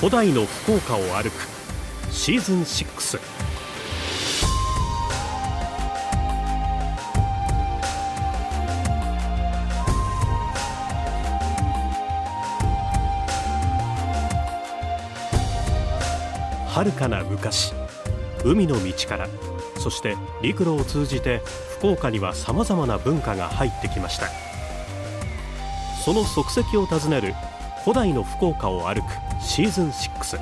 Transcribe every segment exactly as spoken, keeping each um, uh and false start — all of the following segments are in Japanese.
古代の福岡を歩くシーズンろく。遥かな昔、海の道からそして陸路を通じて福岡にはさまざまな文化が入ってきました。その足跡を訪ねる古代の福岡を歩くシーズンろく。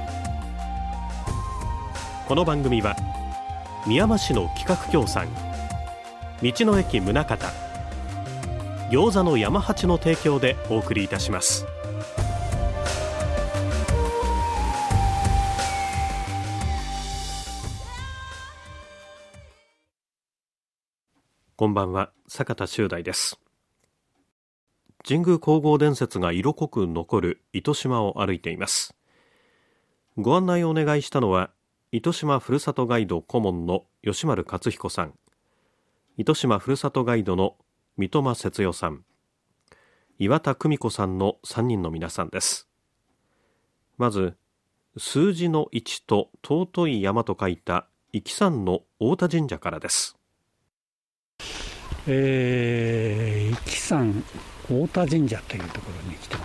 この番組はみやま市の企画協賛、道の駅宗像、餃子の山八の提供でお送りいたします。こんばんは、坂田修大です。神宮皇后伝説が色濃く残る糸島を歩いています。ご案内をお願いしたのは糸島ふるさとガイド顧問の吉丸勝彦さん、糸島ふるさとガイドの三笘節代さん、岩田久美子さんのさんにんの皆さんです。まず数字のいちと尊い山と書いた壱岐山の太田神社からです。 えー、壱岐山太田神社というところに来てます。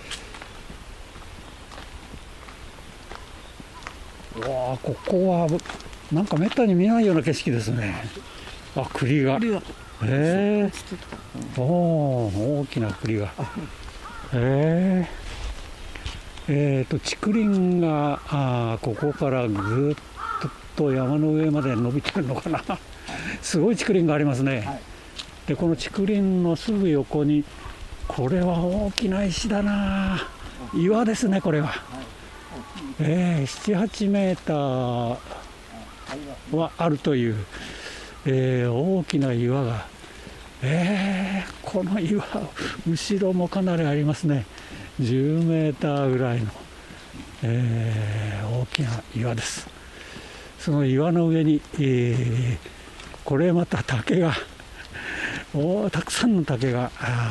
わあ、ここはなんかめったに見ないような景色ですね。あ、栗が、えー、おー、大きな栗が、えー、えーと竹林があここからぐっと山の上まで伸びてるのかなすごい竹林がありますね、はい。でこの竹林のすぐ横に、これは大きな石だな、岩ですねこれは、はい。えー、ななはちメーターはあるという、えー、大きな岩が、えー、この岩後ろもかなりありますね。じゅうメーターぐらいの、えー、大きな岩です。その岩の上に、えー、これまた竹がおたくさんの竹が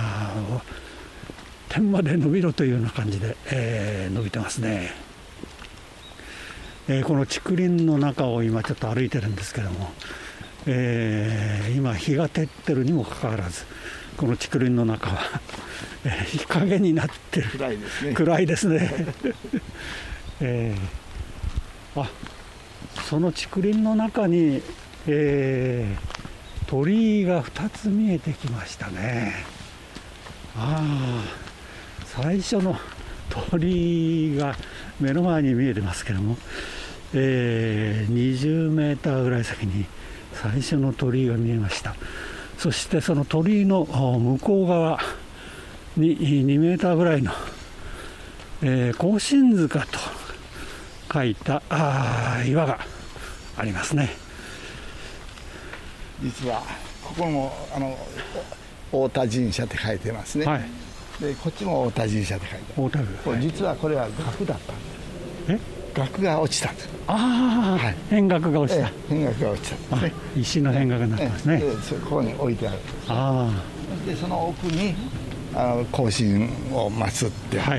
天まで伸びろというような感じで、えー、伸びてますね、えー、この竹林の中を今ちょっと歩いてるんですけども、えー、今日が照ってるにもかかわらず、この竹林の中は、えー、日陰になってる。 暗いですね。 暗いですね、えー、あ、その竹林の中に、えー鳥居がふたつ見えてきましたね。ああ、最初の鳥居が目の前に見えてますけども、えー、にじゅうメーターぐらい先に最初の鳥居が見えました。そしてその鳥居の向こう側ににメーターぐらいの、えー、庚申塚と書いたあ岩がありますね。 実はここもあの太田神社って書いてますね、はい。でこっちも太田神社って書いてます。太田、はい、実はこれは額だったんです。え額が落ちたんです。 ああ、はい、扁額が落ちた。 扁額が落ちたんですね。 石の扁額になってますね。 でそこに置いてあるんです。 あでその奥にあの庚申を祀ってあって、はい、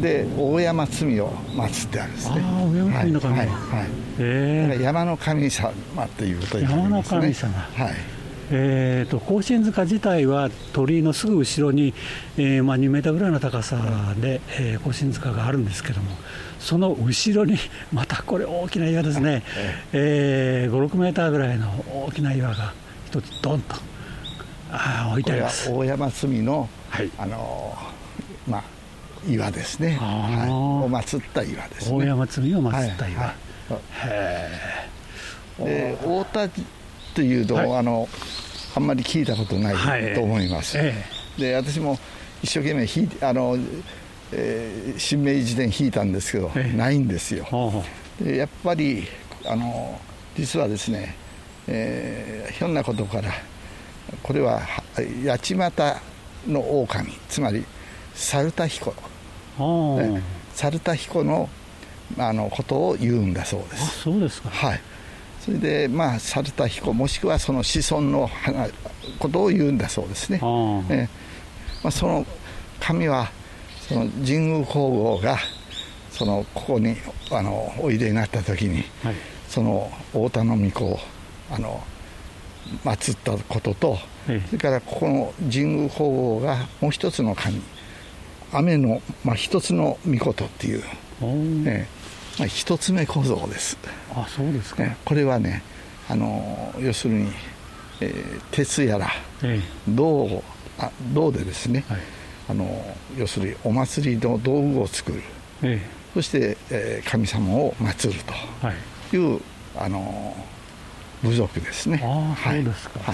で大山罪を祀ってあるんですね。 ああ、大山罪の神、はいはいはい。 えー、だから山の神様ということになりますね。 山の神様、 はい。 えーと、庚申塚自体は鳥居のすぐ後ろに、えーまあ、にメーターぐらいの高さで、えー、庚申塚があるんですけども、その後ろにまたこれ大きな岩ですね、えー、ご、ろくメーターぐらいの大きな岩が一つドンとあ置いてあります。 これは大山罪の、はい、あのー、まあ岩ですね、はい、を祀った岩ですね。 大山罪を祀った岩、はいはい、 へで太田というのを、はい、あのあんまり聞いたことないと思います、はい、ええ、で私も一生懸命引いあの、えー、新明治伝引いたんですけど、ええ、ないんですよ。でやっぱりあの実はですね、えー、ひょんなことからこれは八街の狼、つまり猿田彦、ね、猿田彦のあのことを言うんだそうです。 あ、そうですか。 はい。それでまあ猿田彦もしくはその子孫のことを言うんだそうですね。あ、えまあ、その神はその神宮皇后がそのここにあのおいでになった時に、はい、その太田の巫女をあの祀ったことと、はい、それからここの神宮皇后がもう一つの神、雨の、まあ、一つの御事っていう、えーまあ、一つ目小僧です。 あ、そうですか。 えー、これはね、あの要するに、えー、鉄やら、えー、銅あ銅でですね、はい、あの要するにお祭りの道具を作る、えー、そして、えー、神様を祀るという、はい、あの部族ですね。 ああ、そうですか。はい、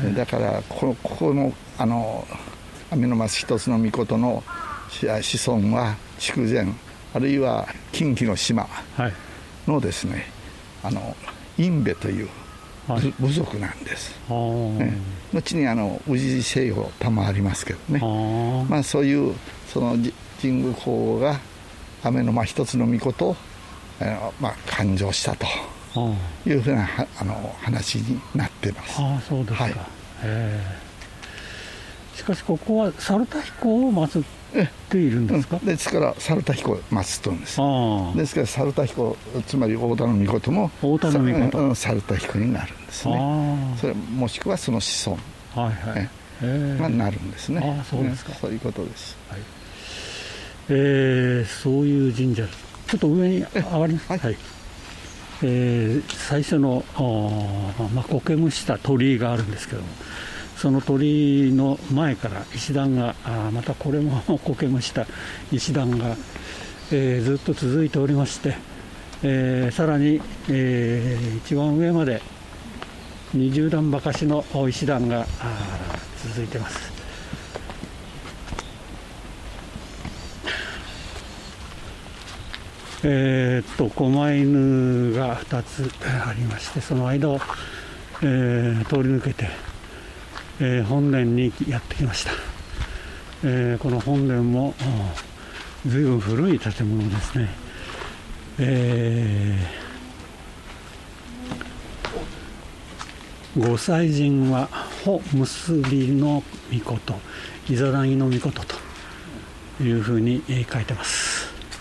はい、だからこの、ここのあの雨の松一つの御事の子孫は筑前あるいは近畿の島のですね、はい、あの因部という部族なんです、はい、ね、後にあの宇治西洋賜ありますけどね、あ、まあ、そういうその神宮皇后が雨の間一つの御事を、えーまあ、勘定したというふうなあの話になっています。 ああ、そうですか。はい、へー、しかしここは猿田彦を祀っているんですか。 うん、ですから猿田彦を祀ってるんです。あ、ですから猿田彦、つまり太田の御事も太田の御事、 猿田彦になるんですね。あ、それもしくはその子孫、はいはい、えがなるんですね。 ああ、そうですか、ね、 そういうことです。はい、 えー、そういう神社、ちょっと上に上がります。はい、はい、えー、最初の、まあ、苔むした鳥居があるんですけども、その鳥居の前から石段が、あ、またこれも苔むした石段が、えー、ずっと続いておりまして、えー、さらに、えー、一番上までにじゅう段ばかしの石段が続いています。えー、っと狛犬がふたつありまして、その間を、えー、通り抜けて、えー、本殿にやってきました。えー、この本殿もずいぶん古い建物ですね。えー、御祭神は穂結びの御事、いざなぎの御事というふうに書いてます。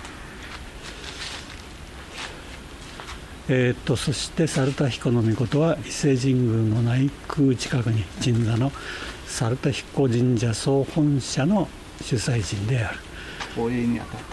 えー、とそして猿田彦の御事は伊勢神宮の内宮近くに鎮座の猿田彦神社総本社の主催神である。 公営にあたった、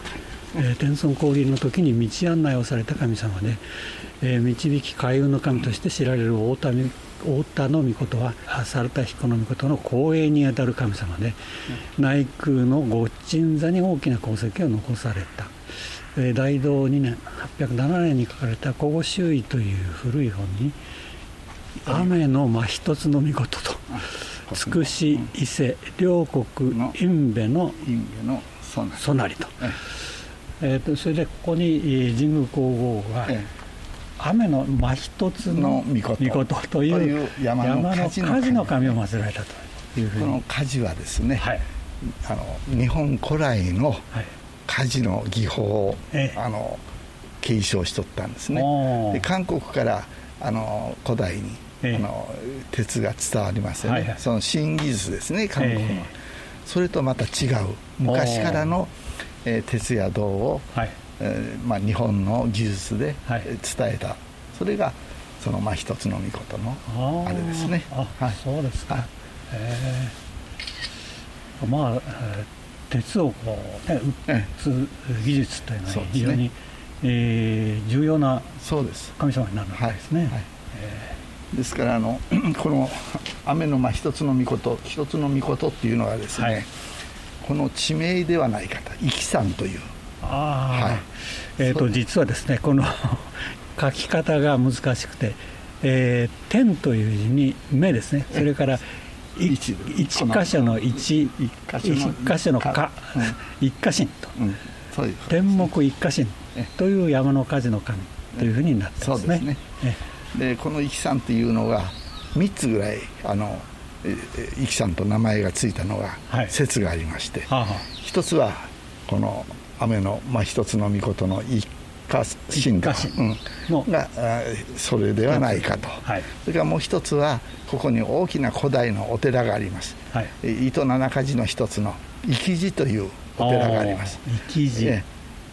えー、天孫降臨の時に道案内をされた神様で、えー、導き開運の神として知られる太田、太田の御事は猿田彦の御事の公営にあたる神様で、うん、内宮の御鎮座に大きな功績を残された。大道にねんはっぴゃくななねんに書かれた古語周囲という古い本に、雨の間一つの御事とつくし伊勢両国因部のそなりと、えー、とそれでここに神宮皇后が雨の間一つの御事という山の火事の神を祀られたというふうに。 この火事はですね、はい、あの日本古来の、はい、火事の技法を、ええ、あの継承しとったんですね。で韓国からあの古代に、ええ、あの鉄が伝わりますよね、はいはい、その新技術ですね、韓国の、ええ、それとまた違う昔からの、えー、鉄や銅を、はい、えーまあ、日本の技術で、はい、伝えた、それがその、まあ、一つの御事のあれですね。 あ、はい、そうですか、はい、えー、まあ、えー鉄をこう、ね、打つ技術というのは非常に、ね、えー、重要な神様になるわけですね。はいはい、 えー、ですからあのこの雨の間一つの御事、一つの御事っていうのはですね、はい、この地名ではないかと、壱岐山という。 あ、はい、えーと実はですね、この書き方が難しくて、えー、天という字に目ですね、それから一箇所の一、一箇所のか、一箇神と、うん、そういう天目一箇神という山の火事の神というふうになってますね。そうですね。 でこの壱岐山というのがみっつぐらいあの壱岐山と名前がついたのが説がありまして、はい、一つはこの雨の、まあ、一つの御事の一家神と、うん、がそれではないかと、はい、それからもう一つはここに大きな古代のお寺があります、はい、糸七か寺の一つの生地というお寺があります。 生地、え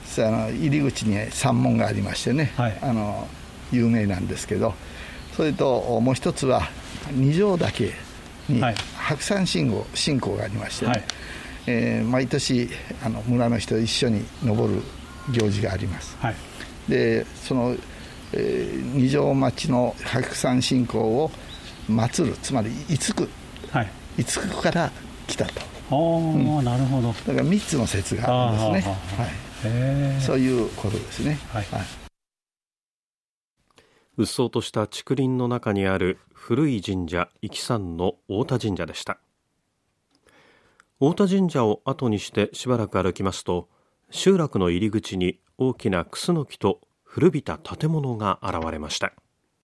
あの入り口に山門がありましてね、はい、あの有名なんですけど、それともう一つは二条岳に白山信仰、信仰がありましてね、はい、えー、毎年あの村の人と一緒に登る行事があります、はい、でその、えー、二条町の白山信仰を祀る、つまり五九、はい、五九から来たと。 あ、うん、なるほど。 だからみっつの説があるんですね。はい、そういうことですね。はいはい、 うっそうとした竹林の中にある古い神社、壱岐山の太田神社でした。太田神社を後にしてしばらく歩きますと、集落の入り口に大きなクスノキと古びた建物が現れました。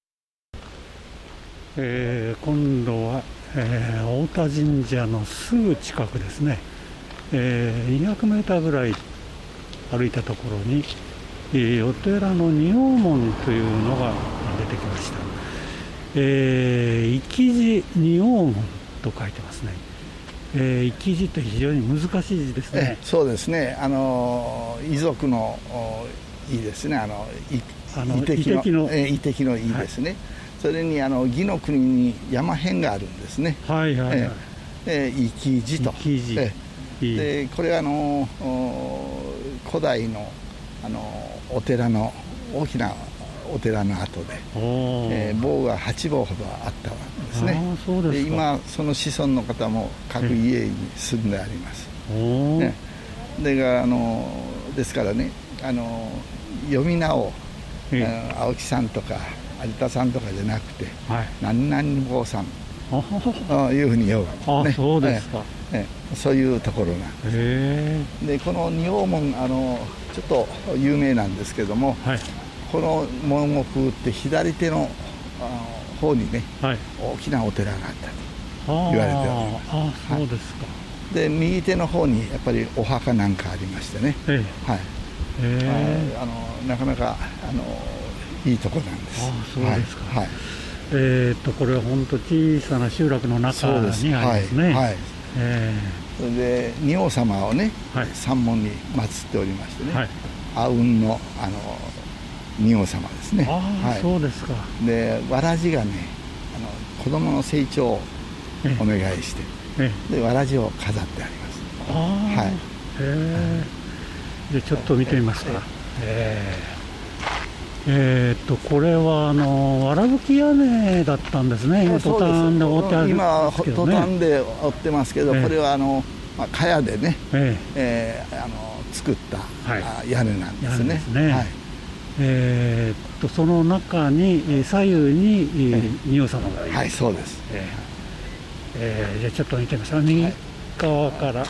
えー、今度は、えー、太田神社のすぐ近くですね、えー、にひゃくメーターぐらい歩いたところに、えー、お寺の仁王門というのが出てきました。えー、生地仁王門と書いてますね。えー、生地って非常に難しい字ですね。 そうですね、あの遺族のいいですね、あの遺跡の遺跡のいいですね、はい、それにあの義の国に山辺があるんですね。はいはいはい、えー、生地と生地、えー、でこれはあの古代のあのお寺の大きなお寺の後で、えー、坊がはち坊ほどあったわけですね。あ、そうですか。で今その子孫の方も各家に住んであります、ね、であのですからね、あの読み名を、えー、青木さんとか有田さんとかじゃなくて、はい、何々坊さんというふうに呼ぶ、ね、あ、そうですか、えー、そういうところなんです。へー。でこの仁王門、あのちょっと有名なんですけども、はい、この門をくぐって左手の方にね、はい、大きなお寺があったと言われております。ああ、そうですか。はい、で右手の方にやっぱりお墓なんかありましてね、ええ、はい、えー、あのなかなかあのいいとこなんです。ああ、そうですか。はい、 えー、っとこれは本当小さな集落の中にありますね。はいはい、 えー、それで仁王様をね、はい、山門に祀っておりましてね、はい、阿吽のあの仁王様ですね。 ああ、はい、そうですか。 でわらじがね、あの子供の成長をお願いして、ええ、でわらじを飾ってあります。ああ、はい、へえ。でちょっと見てみますか。えー、えー、っとこれはあのわらぶき屋根だったんですね。今トタンで覆ってあるんですけどね。 今トタンで覆ってますけど、えー、これはあの、まあ、茅でね、えーえー、あの作った、はい、屋根なんですね。屋根ですね。はい、 えー、っとその中に左右に仁王様がいる。 はい、そうです。えーえー、じゃあちょっと見てみましょう。右側から、はい、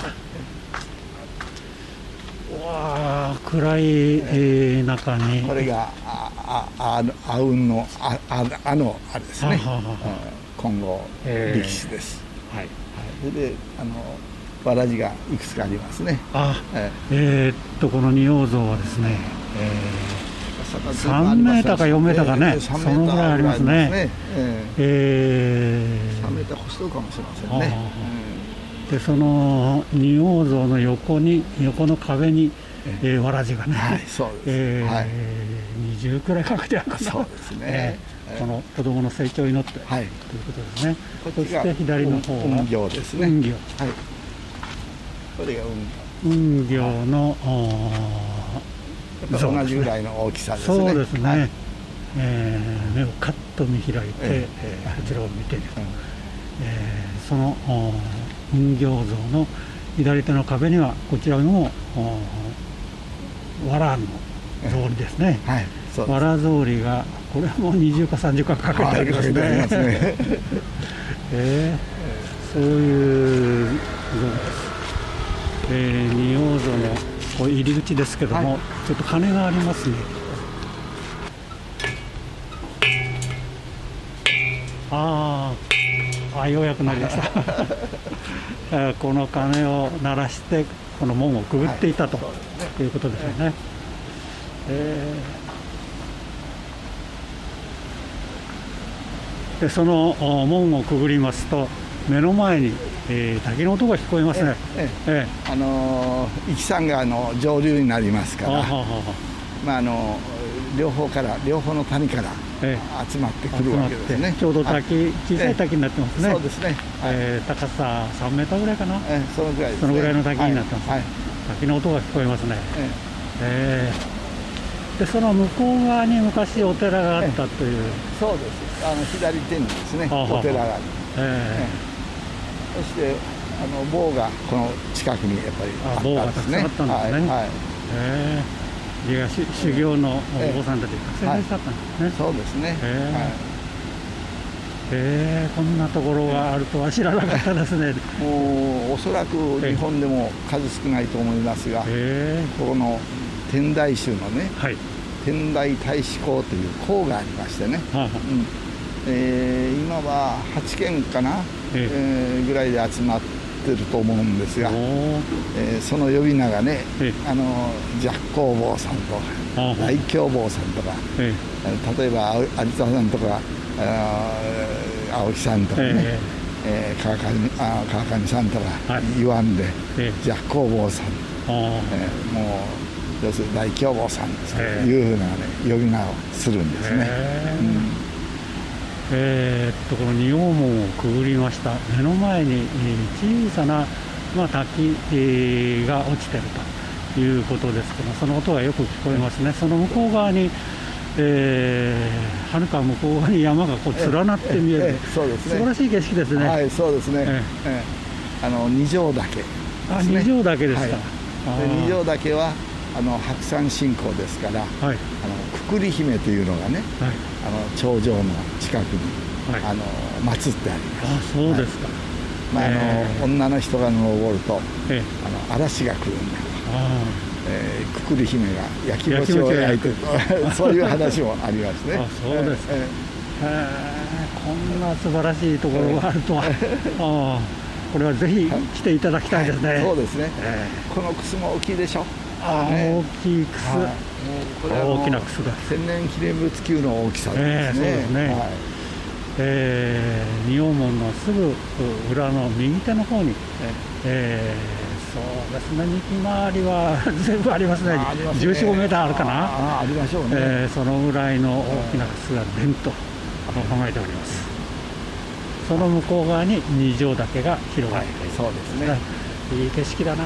うわあ、暗い、えー、中にこれがあああ吽のあああのあれですね。ははは金剛力士です。えー、はい、はい、それであのわらじがいくつかありますね。あ、 えー、えー、っとこの仁王像はですね、えー、さんメーターかよんメーターかね、えー、そのぐらいありますね。えーえー、さんメーター越しそうかもしれませんね。 でその仁王像の横に横の壁に、えー、わらじがね、はい、そうです、えーはい、にじゅうくらいかけてあるかな。そうですね、えー、この子供の成長を祈って、はい、ということですね。そして左の方は雲行ですね。 雲行、はい、 これが雲行雲行の、 同じぐらいの大きさですね。 そうですね、はい、えー、目をカッと見開いて、えー、こちらを見ていると、うん、えー、その雲行像の左手の壁にはこちらもわらの草履ですね。はい、そうです。わら草履がこれもにじゅうかさんじゅうかかけてありますね。はい、ますねえー、そういう像です。えー、仁王像のこう入り口ですけども、はい、ちょっと鐘がありますね。ああ、ようやくなりましたこの鐘を鳴らしてこの門をくぐっていたと、はい、いうことですよね。えー、でその門をくぐりますと目の前にえー、滝の音が聞こえますね。 ええええあの壱岐山がの上流になりますから、はははまあ、あの両方から両方の谷から集まってくるわけですね。 ちょうど滝、小さい滝になってますね。 そうですね、 えー、高ささんメーターぐらいかな、 ええ、そのぐらいですね。 そのぐらいの滝になってます、 はいはい、 滝の音が聞こえますね。えええー、でその向こう側に昔お寺があったという、 そうです。あの左手にですね、お寺がある。ええそしてあの棒がこの近くにやっぱりあったんですね。 棒がたくさんあったんですね。はいはい、えー、いや修行のお坊さんたちがたくさんいらっしゃったんですね。はい、 そうですね。えーはいえー、こんなところがあるとは知らなかったですね。 もうおそらく日本でも数少ないと思いますが、えー、ここの天台宗のね、はい、天台大師講という講がありましてね、はあはあうんえー、今ははちけんかな、ええー、ぐらいで集まってると思うんですが、えー、その呼び名がね、あの寂光坊さんとか大凶坊さんとか、えー、例えば有田さんとか青木さんとかね、えー、川上、あ、川上さんとか言わんで、はい、寂光坊さん、えー、もう要するに大凶坊さんというふうな、ね、呼び名をするんですね。うんえー、っとこの仁王門をくぐりました。目の前に、えー、小さな、まあ、滝、えー、が落ちているということですけど、その音がよく聞こえますね。その向こう側に、えー、はるか向こう側に山がこう連なって見える、えーえーそうですね、素晴らしい景色ですね。 はい、そうですね、えー、あの二条岳ですね。 あ、二条岳ですか。 はい、で二条岳はあの白山信仰ですから、はい、あのくくり姫というのがね、はい、あの頂上の近くに、はい、あの祀ってあります。 あ、そうですか。はい、 まあ、あの、えー、女の人が登ると、えー、あの嵐が来るんだと、えー、くくり姫が焼き餅を焼いてるとそういう話もありますね。 あ、そうですか。えーえー、こんな素晴らしいところがあるとは、あ、これはぜひ来ていただきたいですね。はいはい、 そうですね、えー、この楠も大きいでしょ。 あ、ね、大きい楠、はい、これは大きな楠だ。 千年記念物級の大きさですね。えー、そうですね。はい、 えー、仁王門のすぐ裏の右手の方に、えー、そうですね、幹回りは全部ありますね。ありますね。じゅうよん、ごメーターあるかな。 ああ、ありましょうね。 えー、そのぐらいの大きな楠が伝と構えております。その向こう側に二条岳が広がっている、 はい、そうですね。 いい景色だな。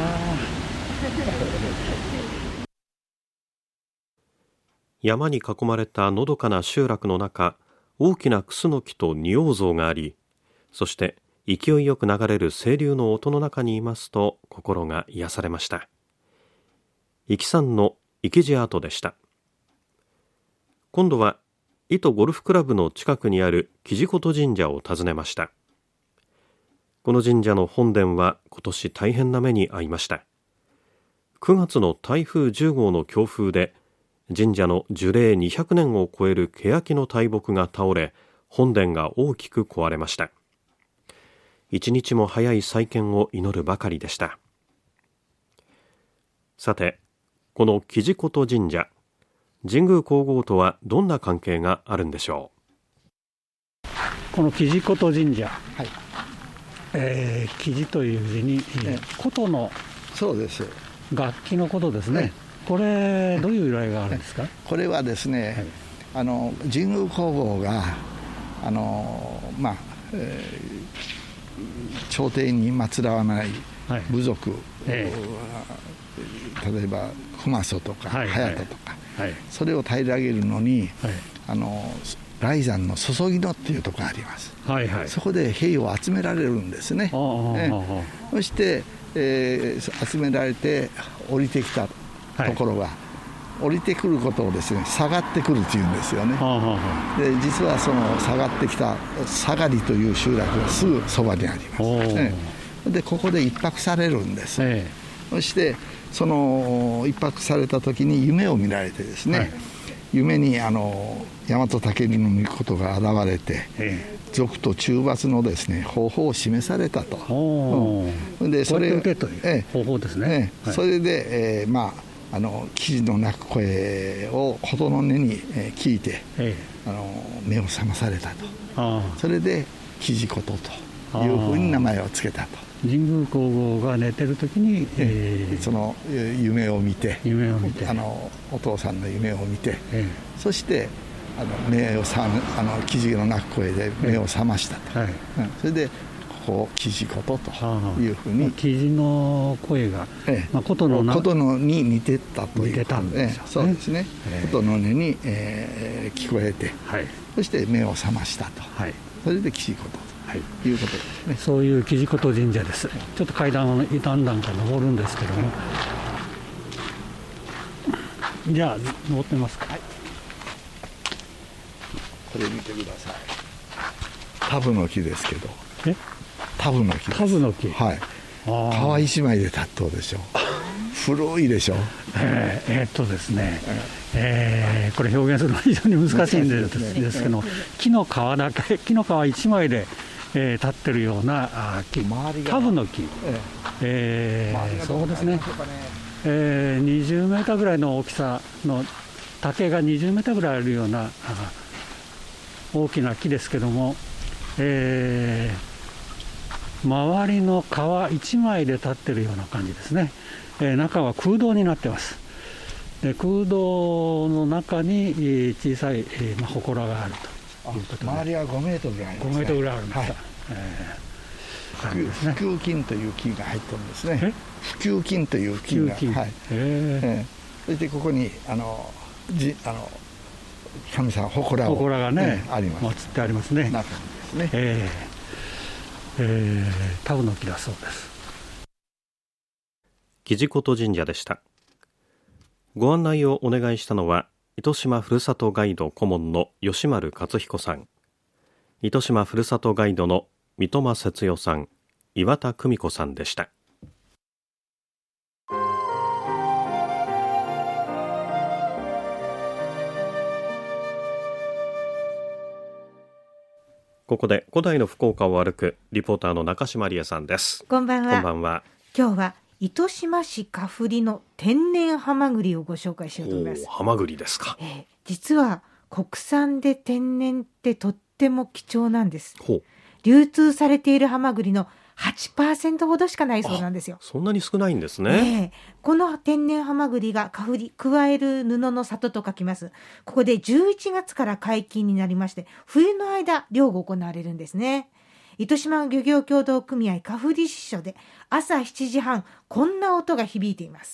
山に囲まれたのどかな集落の中、大きなクスノキと仁王像があり、そして勢いよく流れる清流の音の中にいますと心が癒されました。壱岐山の壱岐寺跡でした。今度は伊都ゴルフクラブの近くにある木地琴神社を訪ねました。この神社の本殿は今年大変な目に遭いました。くがつの台風じゅうごうの強風で神社の樹齢にひゃくねんを超える欅の大木が倒れ、本殿が大きく壊れました。一日も早い再建を祈るばかりでした。さて、この木地琴神社、神宮皇后とはどんな関係があるんでしょう。この木地琴神社、はい、えー、木地という字に、えー、琴のそうです楽器のことですね。ね、これどういう由来があるんですか。 これはですね、はい、あの神宮皇后があの、まあえー、朝廷に祀らない部族、はいえー、例えば熊曽とか隼人とか、はいはい、それを平らげるのに、はい、あの雷山の注ぎ野っていうところがあります、はいはい、そこで兵を集められるんですね。えー、そして、えー、集められて降りてきたところが、はい、降りてくることをですね下がってくるというんですよね。で実はその下がってきた下がりという集落がすぐそばにあります、ね、でここで一泊されるんです、えー、そしてその一泊された時に夢を見られてですね、はい、夢にあの大和武尊の御事が現れて、えー俗と中罰のですね方法を示されたと。 うん、でそれを受けという方法ですね。 ええはい、それで、えー、まああの記事の鳴く声を琴の音に、えー、聞いて、ええ、あの目を覚まされたと。それで記事琴とというふうに名前を付けたと。 神宮皇后が寝てる時に、 えー、その夢を見て夢を見てあのお父さんの夢を見て、 えー、そしてあの目をさあのキジの鳴く声で目を覚ましたと、はい、うん、それでここキジことというふうに、 キジの声が、ええ、まあ、琴の琴のに似てたという、 似てたんですよね、 ええ、そうですね、えー、琴の音に、えー、聞こえて、はい、そして目を覚ましたと、はい、それでキジことということですね。 そういうキジ琴神社です。ちょっと階段をだんだんか登るんですけども、じゃあ登ってみますか。はい、 これ見てください。タブの木ですけど、 えタブの木です。 タブの木、 はい、皮一枚で立っとうでしょ。古いでしょ。 えー、えー、っとですね、えー、これ表現するのは非常に難しいんです、ね、ですけど、木の皮だけ、木の皮一枚で、えー、立ってるようなあ木、タブの木、えーえー、そうですね、えー、にじゅうメーターぐらいの大きさの、丈がにじゅうメーターぐらいあるような大きな木ですけども、えー、周りの皮一枚で立ってるような感じですね。えー、中は空洞になってます。で、空洞の中に小さい、えーまあ、祠があるということで、 周りはごメートルぐらいありますね。 ごメートルぐらいあるんですか。はい、 えー、普及金という木が入ってるんですね。普及金という木が、はい、 えーえー、そしてここにあのじあの神様祠を祠がね、 えー、あります。 祀ってありますね。 中にですね。 えーえー、タブの木だそうです。 キジ琴神社でした。ご案内をお願いしたのは糸島ふるさとガイド顧問の吉丸勝彦さん、糸島ふるさとガイドの三笘節代さん、岩田久美子さんでした。ここで古代の福岡を歩くリポーターの中島理恵さんです。 こんばんは。 こんばんは。 今日は糸島市カフリの天然ハマグリをご紹介しようと思います。 ハマグリですか。 えー、実は国産で天然ってとっても貴重なんです。 ほう。 流通されているハマグリの はちパーセント ほどしかないそうなんですよ。 そんなに少ないんですね。 えー、この天然ハマグリがカフリ、加える布の里と書きます。ここでじゅういちがつから解禁になりまして、冬の間漁が行われるんですね。糸島漁業協同組合カフリ支所で朝しちじはん、こんな音が響いています。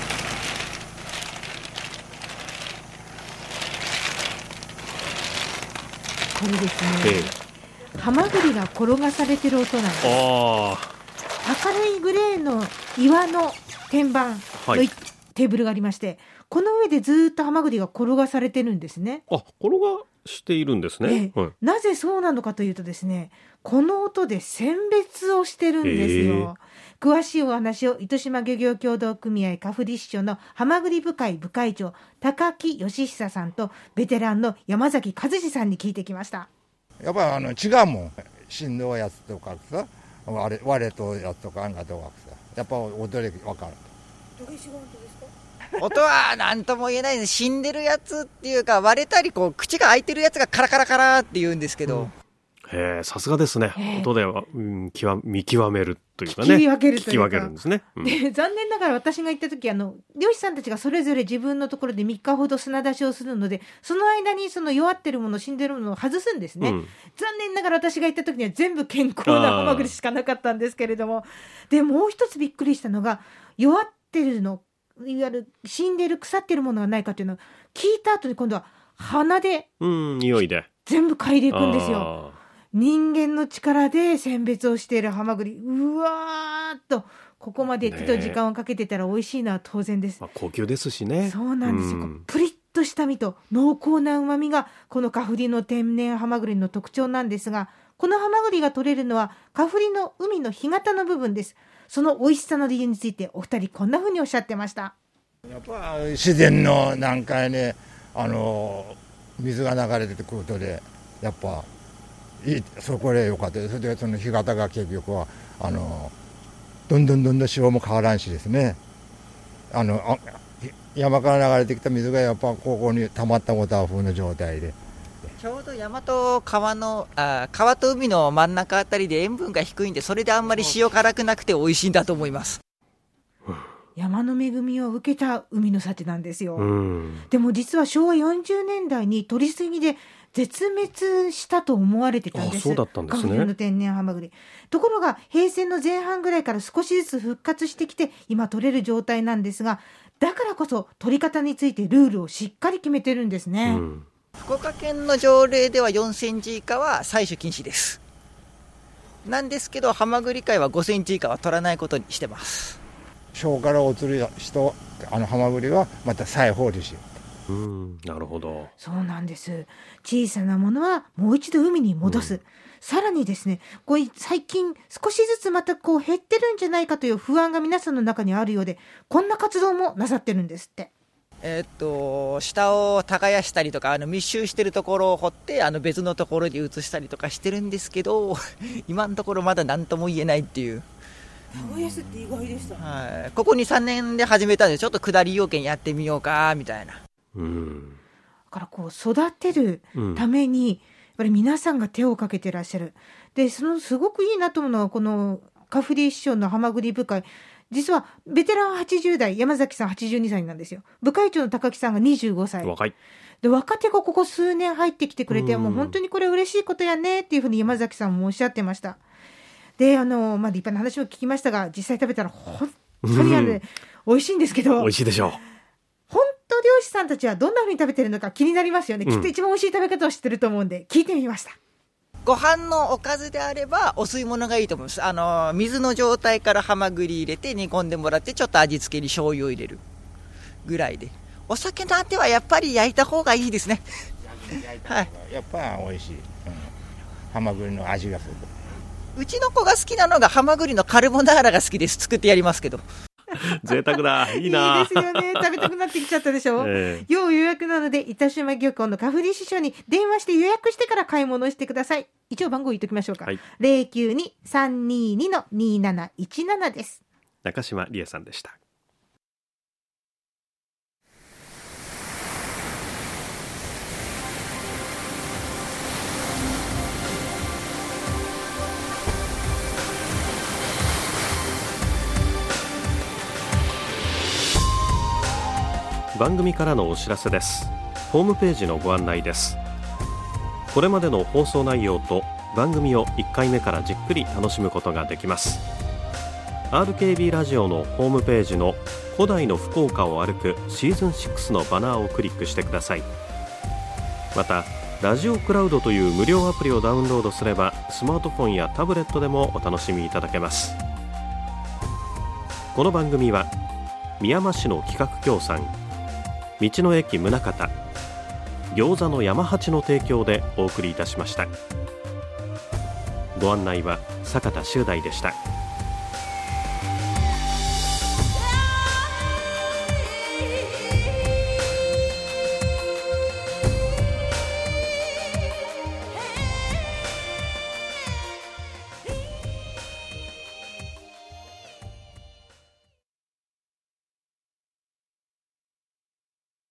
これですね、えー、ハマグリが転がされてる音なんです。 あ、 明るいグレーの岩の天板の、はい、テーブルがありまして、この上でずっとハマグリが転がされてるんですね。 あ、転がしているんですね。 えーはい、なぜそうなのかというとですね、この音で選別をしてるんですよ。えー、詳しいお話を糸島漁業協同組合カフリ支所のハマグリ部会部会長高木義久さんとベテランの山崎和志さんに聞いてきました。 やっぱりあの違うもん、振動やつとかさ、割れ割れとやつとかあんがとかさ、やっぱ音で分かる。 どれ違うんですか？ 音は何とも言えないです。死んでるやつっていうか、割れたりこう口が開いてるやつがカラカラカラって言うんですけど、うん、 へえ、さすがですね。音では、うん、極見極めるというかね、 聞き分けるというか、聞き分けるんですね。うん、 で残念ながら私が行った時、あの漁師さんたちがそれぞれ自分のところでみっかほど砂出しをするので、その間にその弱ってるもの、死んでるものを外すんですね。うん、残念ながら私が行った時には全部健康なハマグリしかなかったんですけれども、でもう一つびっくりしたのが、弱ってるの、いわゆる死んでる腐ってるものがないかというのを聞いた後に、今度は鼻で、 うん、匂いで全部嗅いでいくんですよ。人間の力で選別をしているハマグリ、うわーっとここまで手と時間をかけてたら美味しいのは当然です。 まあ、高級ですしね。 そうなんですよ。うん、プリッとした身と濃厚な旨味がこのカフリの天然ハマグリの特徴なんですが、このハマグリが取れるのはカフリの海の干潟の部分です。その美味しさの理由についてお二人こんな風におっしゃってました。 やっぱ自然のなんかね、あの水が流れてくることでやっぱいい、そこでよかったです。それでその干潟が結局はあのどんどんどんどん潮も変わらんしですね、あのあ山から流れてきた水がやっぱここに溜まったウォーター風の状態でちょうど山と川のあ川と海の真ん中あたりで塩分が低いんで、それであんまり塩辛くなくて美味しいんだと思います。 山の恵みを受けた海の幸なんですよ。 うん、 でも実はしょうわよんじゅうねんだいに取りすぎで絶滅したと思われてたんです。 あ、そうだったんですね。 カフリの天然ハマグリ。ところが平成の前半ぐらいから少しずつ復活してきて今取れる状態なんですが、だからこそ取り方についてルールをしっかり決めてるんですね。うん、 福岡県の条例ではよんセンチ以下は採取禁止です。なんですけどハマグリ界はごセンチ以下は取らないことにしてます。 小からお釣り人、あのハマグリはまた再放流しよう。うん、なるほど。 そうなんです。小さなものはもう一度海に戻す。うん、さらにですね、こう最近少しずつまたこう減ってるんじゃないかという不安が皆さんの中にあるようで、こんな活動もなさってるんですって。 えー、っと下を耕したりとか、あの密集してるところを掘ってあの別のところに移したりとかしてるんですけど今のところまだ何とも言えないっていう。 耕すって意外でした、 はい、ここにさんねんで始めたんで、ちょっと下り要件やってみようかみたいな。 うん、 だからこう育てるために、うん、やっぱり皆さんが手をかけてらっしゃる。でそのすごくいいなと思うのは、このカフリ師匠のハマグリ部会、実はベテランはちじゅうだい、山崎さんはちじゅうにさいなんですよ。部会長の高木さんがにじゅうごさい。 若い。 で若手がここ数年入ってきてくれて、うん、もう本当にこれ嬉しいことやねっていうふうに山崎さんもおっしゃってました。であの、まあ、立派な話を聞きましたが、実際食べたら本当にあの、うん、美味しいんですけど、 美味しいでしょう。 本当漁師さんたちはどんな風に食べてるのか気になりますよね、うん、きっと一番美味しい食べ方を知ってると思うんで聞いてみました。 ご飯のおかずであればお吸い物がいいと思います。あの水の状態からハマグリ入れて煮込んでもらって、ちょっと味付けに醤油を入れるぐらいで、お酒のあてはやっぱり焼いた方がいいですね。 はい、やっぱ美味しい、うん、ハマグリの味がする。 うちの子が好きなのがハマグリのカルボナーラが好きです。作ってやりますけど。 贅沢だ。いいな。 いいですよね。食べたくなってきちゃったでしょ、えー、要予約なので糸島漁港のカフリ師匠に電話して予約してから買い物してください。一応番号言っておきましょうか、はい、ゼロきゅうに さんにーに にーなないちなな です。 中島理恵さんでした。番組からのお知らせです。ホームページのご案内です。これまでの放送内容と番組をいっかいめからじっくり楽しむことができます。 アールケービー ラジオのホームページの古代の福岡を歩くシーズンシックスのバナーをクリックしてください。またラジオクラウドという無料アプリをダウンロードすればスマートフォンやタブレットでもお楽しみいただけます。この番組は宮間市の企画協賛、道の駅宗像、餃子の山八の提供でお送りいたしました。ご案内は坂田修大でした。